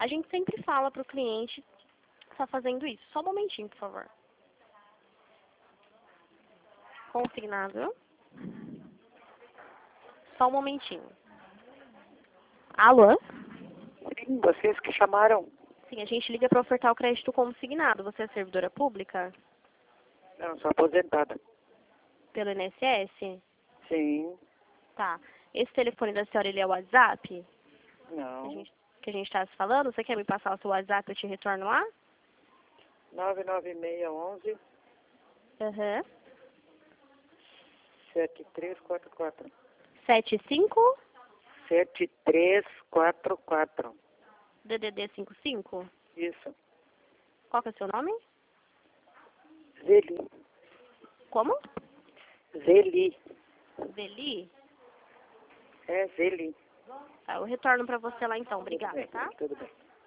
A gente sempre fala pro cliente que tá fazendo isso. Só um momentinho, por favor. Consignado. Só um momentinho. Alô? Sim, vocês que chamaram. Sim, a gente liga para ofertar o crédito consignado. Você é servidora pública? Não, sou aposentada. Pelo INSS? Sim. Tá. Esse telefone da senhora, ele é o WhatsApp? Não. Que a gente tá se falando? Você quer me passar o seu WhatsApp e eu te retorno lá? 99611 Aham. 7344. 75? 7344. DDD 55? Isso. Qual que é o seu nome? Zeli. Como? Zeli. Veli? É Zeli. Tá, eu retorno pra você lá então. Obrigada, Tudo bem, tá? tudo bem.